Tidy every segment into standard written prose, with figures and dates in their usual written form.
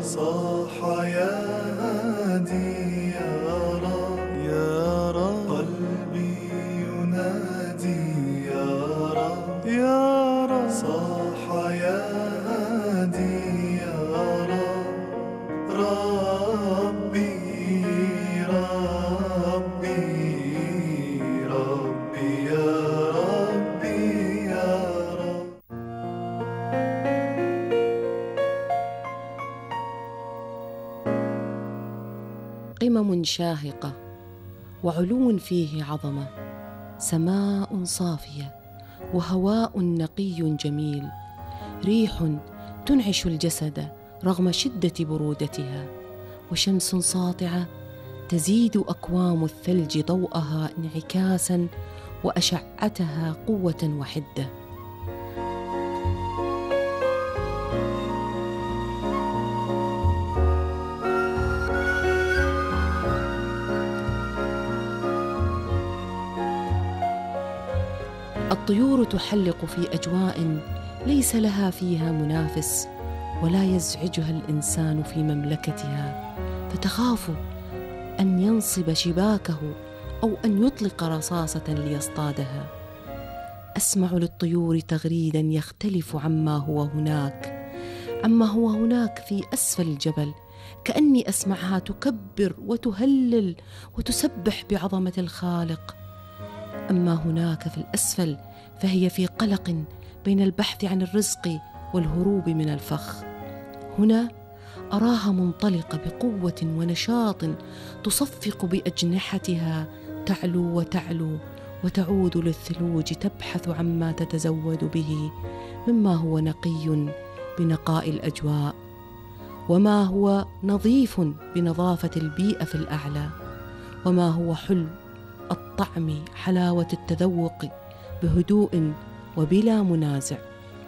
صاح يا هادي يا رب يا رب، قلبي ينادي يا رب يا رب، صاح يا هادي يا رب، ربي ربي ربي يا ربي يا رب. قمم شاهقة وعلو فيه عظمة، سماء صافية وهواء نقي جميل، ريح تنعش الجسد رغم شدة برودتها، وشمس ساطعة تزيد أكوام الثلج ضوءها انعكاسا وأشعتها قوة وحدة. الطيور تحلق في أجواء ليس لها فيها منافس، ولا يزعجها الإنسان في مملكتها، فتخاف أن ينصب شباكه أو أن يطلق رصاصة ليصطادها. أسمع للطيور تغريدا يختلف عما هو هناك في أسفل الجبل، كأني أسمعها تكبر وتهلل وتسبح بعظمة الخالق. أما هناك في الأسفل فهي في قلق بين البحث عن الرزق والهروب من الفخ. هنا أراها منطلقة بقوة ونشاط، تصفق بأجنحتها، تعلو وتعلو وتعود للثلوج، تبحث عما تتزود به مما هو نقي بنقاء الأجواء، وما هو نظيف بنظافة البيئة في الأعلى، وما هو حلو الطعم حلاوة التذوق بهدوء وبلا منازع.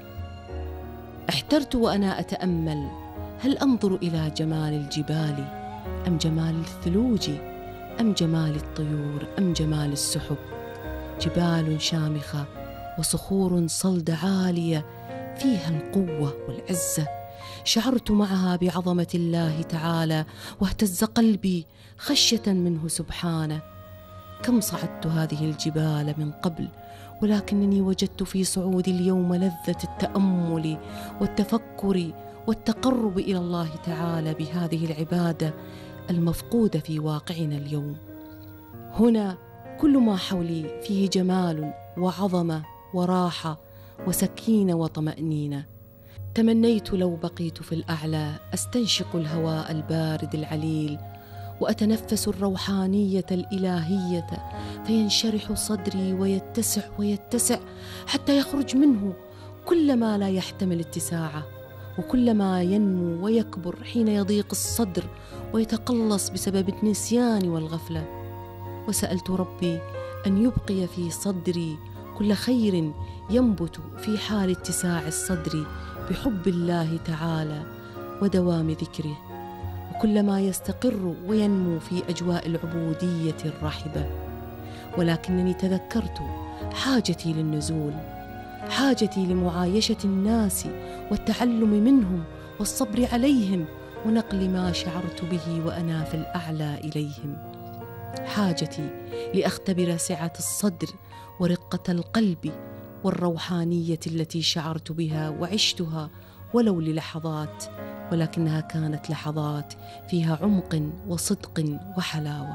احترت وأنا أتأمل، هل أنظر إلى جمال الجبال أم جمال الثلوج أم جمال الطيور أم جمال السحب؟ جبال شامخة وصخور صلدة عالية فيها القوة والعزة، شعرت معها بعظمة الله تعالى واهتز قلبي خشية منه سبحانه. كم صعدت هذه الجبال من قبل، ولكنني وجدت في صعودي اليوم لذة التأمل والتفكر والتقرب إلى الله تعالى بهذه العبادة المفقودة في واقعنا اليوم. هنا كل ما حولي فيه جمال وعظمة وراحة وسكينة وطمأنينة. تمنيت لو بقيت في الأعلى أستنشق الهواء البارد العليل وأتنفس الروحانية الإلهية، فينشرح صدري ويتسع حتى يخرج منه كل ما لا يحتمل اتساعه، وكل ما ينمو ويكبر حين يضيق الصدر ويتقلص بسبب النسيان والغفلة. وسألت ربي أن يبقي في صدري كل خير ينبت في حال اتساع الصدر بحب الله تعالى ودوام ذكره، وكل ما يستقر وينمو في أجواء العبودية الرحبة. ولكنني تذكرت حاجتي للنزول، حاجتي لمعايشة الناس والتعلم منهم والصبر عليهم ونقل ما شعرت به وأنا في الأعلى إليهم، حاجتي لأختبر سعة الصدر ورقة القلب والروحانية التي شعرت بها وعشتها ولو للحظات، ولكنها كانت لحظات فيها عمق وصدق وحلاوة.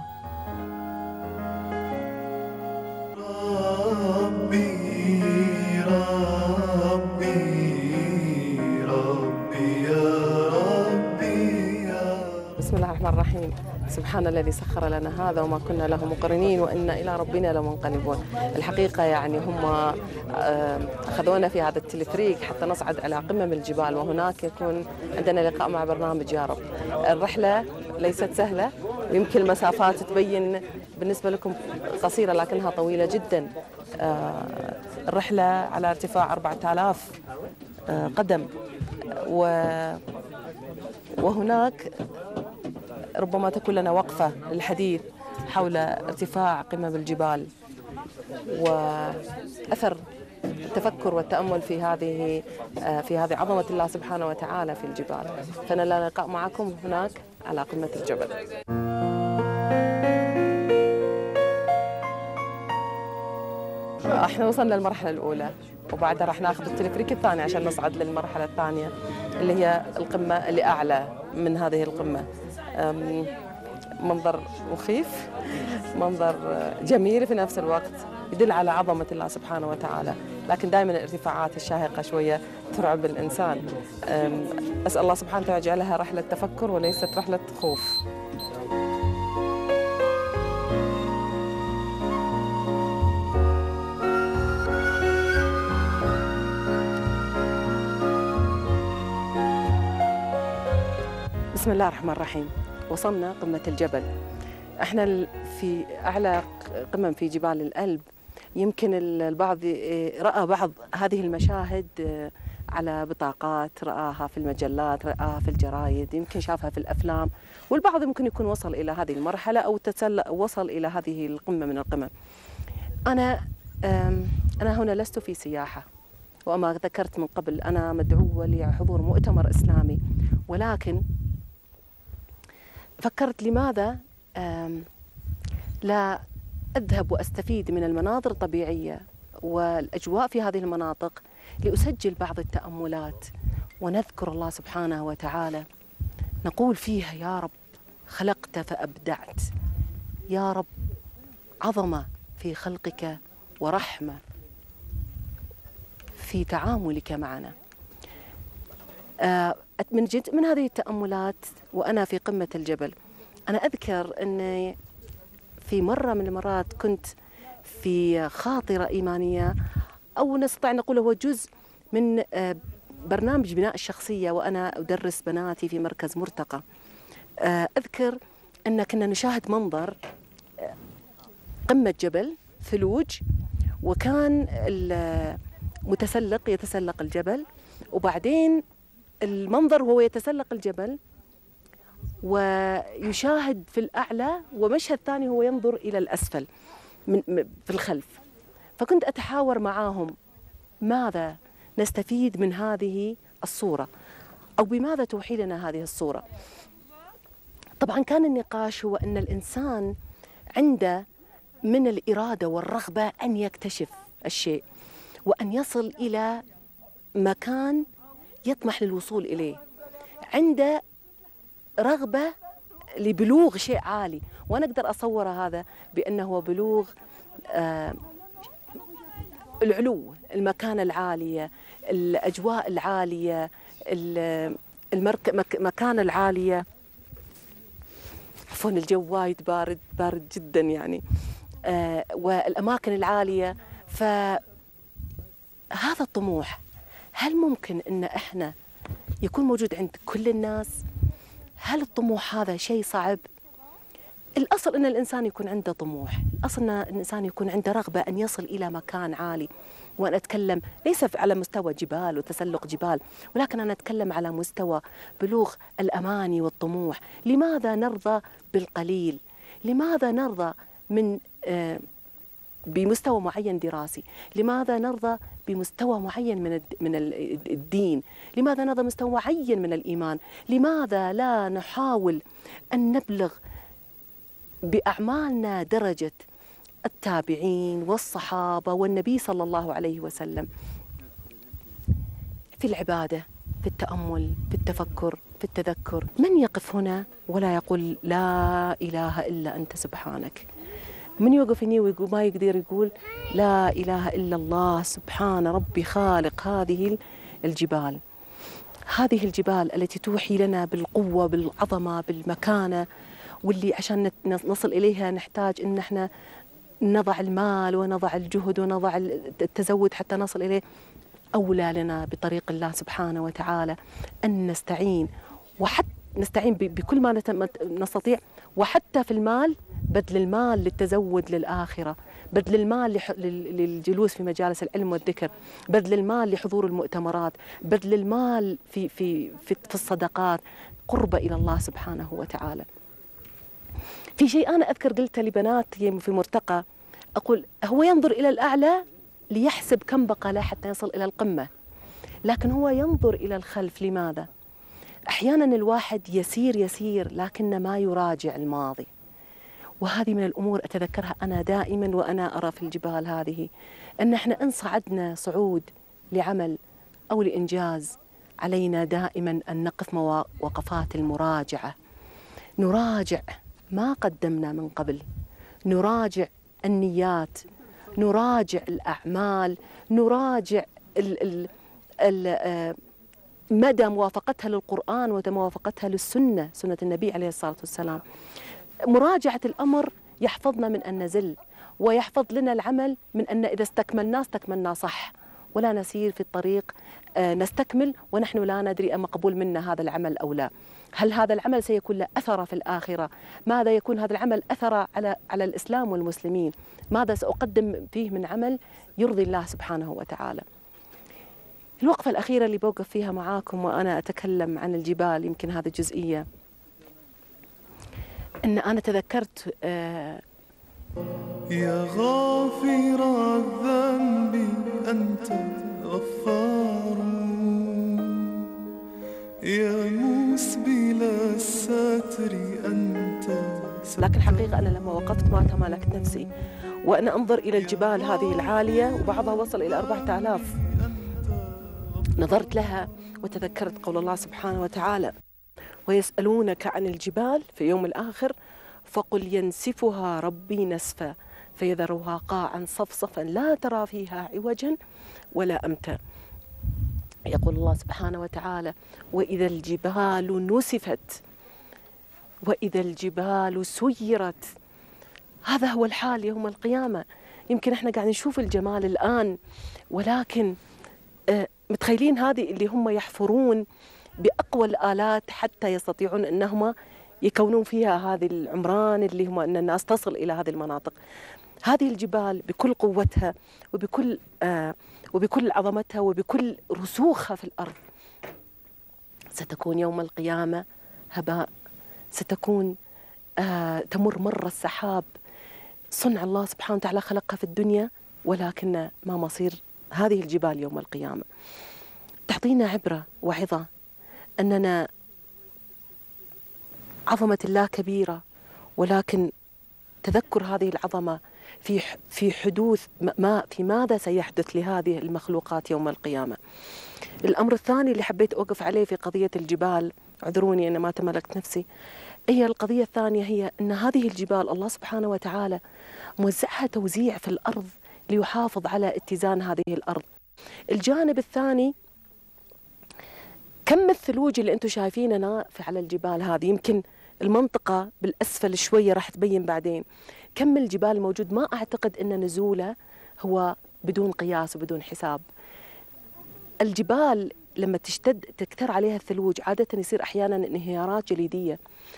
ربي ربي ربي يا ربي يا. بسم الله الرحمن الرحيم. سبحان الذي سخر لنا هذا وما كنا له مقرنين وإنا إلى ربنا لمنقلبون. الحقيقة يعني هم أخذونا في هذا التلفريق حتى نصعد على قمم الجبال، وهناك يكون عندنا لقاء مع برنامج يا رب. الرحلة ليست سهلة، ويمكن المسافات تبين بالنسبة لكم قصيرة لكنها طويلة جدا. الرحلة على ارتفاع 4000 قدم، وهناك ربما تكون لنا وقفة للحديث حول ارتفاع قمم الجبال وأثر التفكر والتأمل في هذه عظمة الله سبحانه وتعالى في الجبال. فنلقى لقاء معكم هناك على قمة الجبل. احنا وصلنا للمرحلة الأولى، وبعدها راح ناخذ التلفريك الثاني عشان نصعد للمرحلة الثانية اللي هي القمة اللي أعلى من هذه القمة. منظر مخيف، منظر جميل في نفس الوقت، يدل على عظمة الله سبحانه وتعالى، لكن دائما الارتفاعات الشاهقة شوية ترعب الإنسان. أسأل الله سبحانه وتعالى يجعلها رحلة تفكر وليست رحلة خوف. بسم الله الرحمن الرحيم. وصلنا قمة الجبل. احنا في أعلى قمم في جبال الألب. يمكن البعض رأى بعض هذه المشاهد على بطاقات، رآها في المجلات، رآها في الجرايد، يمكن شافها في الأفلام، والبعض يمكن يكون وصل إلى هذه المرحلة أو وصل إلى هذه القمة من القمم. أنا هنا لست في سياحة، وما ذكرت من قبل أنا مدعوة لحضور مؤتمر إسلامي، ولكن فكرت لماذا لا أذهب وأستفيد من المناظر الطبيعية والأجواء في هذه المناطق لأسجل بعض التأملات ونذكر الله سبحانه وتعالى، نقول فيها يا رب خلقت فأبدعت، يا رب عظمة في خلقك ورحمة في تعاملك معنا. من هذه التأملات وأنا في قمة الجبل، أنا أذكر أني في مرة من المرات كنت في خاطرة إيمانية، أو نستطيع نقول هو جزء من برنامج بناء الشخصية، وأنا أدرس بناتي في مركز مرتقى. أذكر أن كنا نشاهد منظر قمة جبل ثلوج، وكان المتسلق يتسلق الجبل، وبعدين المنظر وهو يتسلق الجبل ويشاهد في الأعلى، ومشهد ثاني هو ينظر إلى الأسفل في الخلف. فكنت أتحاور معاهم ماذا نستفيد من هذه الصورة، أو بماذا توحي لنا هذه الصورة. طبعا كان النقاش هو أن الإنسان عنده من الإرادة والرغبة أن يكتشف الشيء، وأن يصل إلى مكان يطمح للوصول إليه، عنده رغبة لبلوغ شيء عالي. وأنا أقدر أصور هذا بأنه بلوغ العلو، المكانة العالية، الأجواء العالية، المكانة العالية. عفوا الجو وايد بارد جدا يعني، والأماكن العالية. فهذا الطموح هل ممكن أن إحنا يكون موجود عند كل الناس؟ هل الطموح هذا شيء صعب؟ الأصل أن الإنسان يكون عنده طموح، الأصل أن الإنسان يكون عنده رغبة أن يصل إلى مكان عالي. وأنا أتكلم ليس على مستوى جبال وتسلق جبال، ولكن أنا أتكلم على مستوى بلوغ الأماني والطموح. لماذا نرضى بالقليل؟ لماذا نرضى بمستوى معين دراسي؟ لماذا نرضى بمستوى معين من الدين؟ لماذا نرضى بمستوى معين من الإيمان؟ لماذا لا نحاول أن نبلغ بأعمالنا درجة التابعين والصحابة والنبي صلى الله عليه وسلم في العبادة، في التأمل، في التفكر، في التذكر؟ من يقف هنا ولا يقول لا إله إلا أنت سبحانك؟ من يوقف هنا ويقول ما يقدر يقول لا إله إلا الله سبحان ربي خالق هذه الجبال؟ هذه الجبال التي توحي لنا بالقوة، بالعظمة، بالمكانة، واللي عشان نصل إليها نحتاج إن احنا نضع المال ونضع الجهد ونضع التزود حتى نصل إليه. أولى لنا بطريق الله سبحانه وتعالى أن نستعين، وحتى نستعين بكل ما نستطيع، وحتى في المال، بذل المال للتزود للآخرة، بذل المال للجلوس في مجالس العلم والذكر، بذل المال لحضور المؤتمرات، بذل المال في الصدقات، قرب إلى الله سبحانه وتعالى. في شيء أنا أذكر قلته لبناتي في مرتقى، أقول هو ينظر إلى الأعلى ليحسب كم بقى له حتى يصل إلى القمة، لكن هو ينظر إلى الخلف. لماذا؟ أحيانا الواحد يسير لكن ما يراجع الماضي، وهذه من الأمور أتذكرها أنا دائما وأنا أرى في الجبال هذه، أن احنا إن صعدنا صعود لعمل أو لإنجاز علينا دائما أن نقف وقفات المراجعة، نراجع ما قدمنا من قبل، نراجع النيات، نراجع الأعمال، نراجع مدى موافقتها للقرآن وموافقتها للسنة، سنة النبي عليه الصلاة والسلام. مراجعة الأمر يحفظنا من أن نزل، ويحفظ لنا العمل من أن إذا استكملناه صح، ولا نسير في الطريق نستكمل ونحن لا ندري أما قبول منا هذا العمل أو لا. هل هذا العمل سيكون له أثر في الآخرة؟ ماذا يكون هذا العمل أثر على الإسلام والمسلمين؟ ماذا سأقدم فيه من عمل يرضي الله سبحانه وتعالى؟ الوقفة الأخيرة اللي بوقف فيها معاكم وأنا أتكلم عن الجبال، يمكن هذه جزئية، أن أنا تذكرت يا غافر الذنب أنت غفار، يا مسبل الستر أنت ستار. لكن حقيقة أنا لما وقفت ما تمالكت نفسي وأنا أنظر إلى الجبال هذه العالية وبعضها وصل إلى 4000، نظرت لها وتذكرت قول الله سبحانه وتعالى: ويسألونك عن الجبال في يوم الآخر فقل ينسفها ربي نسفا فيذرها قاعا صفصفا لا ترى فيها عوجا ولا أمتا. يقول الله سبحانه وتعالى: وإذا الجبال نسفت وإذا الجبال سيرت. هذا هو الحال يوم القيامة. يمكن احنا قاعد نشوف الجمال الآن، ولكن متخيلين هذه اللي هم يحفرون بأقوى الآلات حتى يستطيعون أنهم يكونون فيها هذه العمران اللي هم أن الناس تصل إلى هذه المناطق. هذه الجبال بكل قوتها وبكل عظمتها وبكل رسوخها في الأرض ستكون يوم القيامة هباء، ستكون تمر مر السحاب. صنع الله سبحانه وتعالى خلقها في الدنيا، ولكن ما مصير هذه الجبال يوم القيامة؟ تعطينا عبرة وعظة أننا عظمة الله كبيرة، ولكن تذكر هذه العظمة في حدوث في ماذا سيحدث لهذه المخلوقات يوم القيامة. الأمر الثاني اللي حبيت أوقف عليه في قضية الجبال، اعذروني أنا ما تملكت نفسي، هي القضية الثانية، هي أن هذه الجبال الله سبحانه وتعالى موزعها توزيع في الأرض ليحافظ على اتزان هذه الأرض. الجانب الثاني، كم الثلوج اللي أنتم شايفيننا على الجبال هذه، يمكن المنطقة بالأسفل شوية راح تبين بعدين كم الجبال الموجود. ما أعتقد أن نزوله هو بدون قياس وبدون حساب. الجبال لما تكتر عليها الثلوج عادة يصير أحيانا انهيارات جليدية،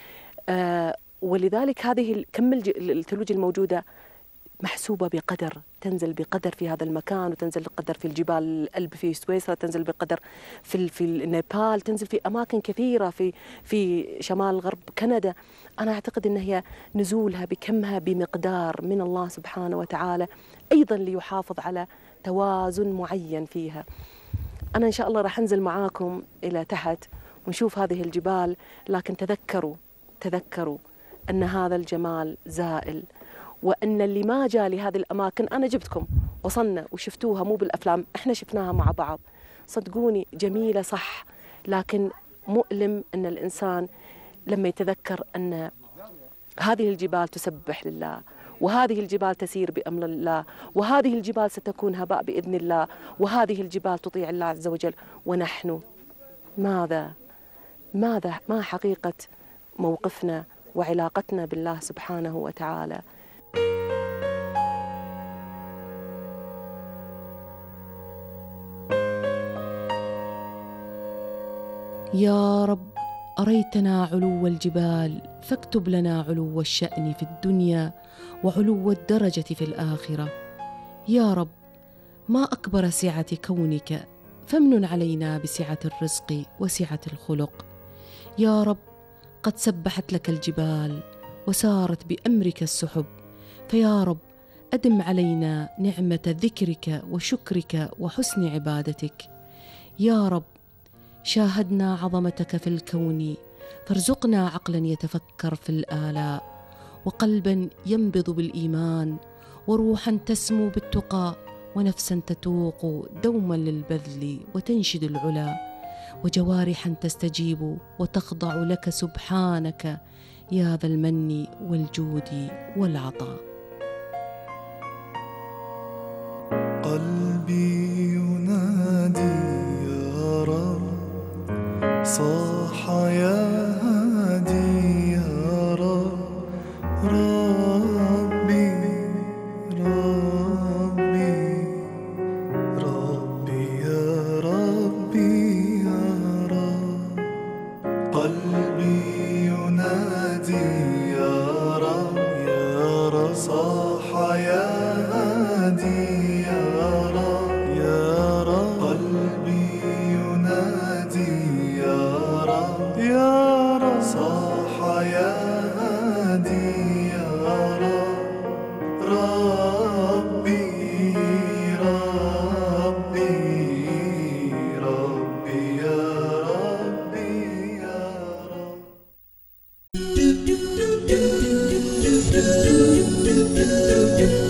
ولذلك هذه كم الثلوج الموجودة محسوبة بقدر، تنزل بقدر في هذا المكان، وتنزل بقدر في الجبال الألب في سويسرا، تنزل بقدر في النيبال، تنزل في أماكن كثيرة في شمال غرب كندا. أنا أعتقد أن هي نزولها بكمها بمقدار من الله سبحانه وتعالى، أيضا ليحافظ على توازن معين فيها. أنا إن شاء الله راح أنزل معاكم إلى تحت ونشوف هذه الجبال، لكن تذكروا أن هذا الجمال زائل، وأن اللي ما جاء لهذه الأماكن، أنا جبتكم وصلنا وشفتوها مو بالأفلام، إحنا شفناها مع بعض، صدقوني جميلة صح، لكن مؤلم أن الإنسان لما يتذكر أن هذه الجبال تسبح لله، وهذه الجبال تسير بأمر الله، وهذه الجبال ستكون هباء بإذن الله، وهذه الجبال تطيع الله عز وجل، ونحن ما حقيقة موقفنا وعلاقتنا بالله سبحانه وتعالى؟ يا رب أريتنا علو الجبال فاكتب لنا علو الشأن في الدنيا وعلو الدرجة في الآخرة. يا رب ما أكبر سعة كونك، فامنن علينا بسعة الرزق وسعة الخلق. يا رب قد سبحت لك الجبال وسارت بأمرك السحب، فيا رب أدم علينا نعمة ذكرك وشكرك وحسن عبادتك. يا رب شاهدنا عظمتك في الكون، فارزقنا عقلا يتفكر في الآلاء، وقلبا ينبض بالإيمان، وروحا تسمو بالتقى، ونفسا تتوق دوما للبذل وتنشد العلا، وجوارحا تستجيب وتخضع لك سبحانك يا ذا المن والجود والعطاء. قلبي ينادي يا رب، صاح يا هادي يا رب، ربي ربي ربي يا ربي يا رب. قلبي ينادي يا رب يا رب، صاح يا هادي يا رب يا رب. قلبي ينادي يا رب يا رب، صاح يا هادي يا رب، ربي ربي ربي يا ربي يا رب.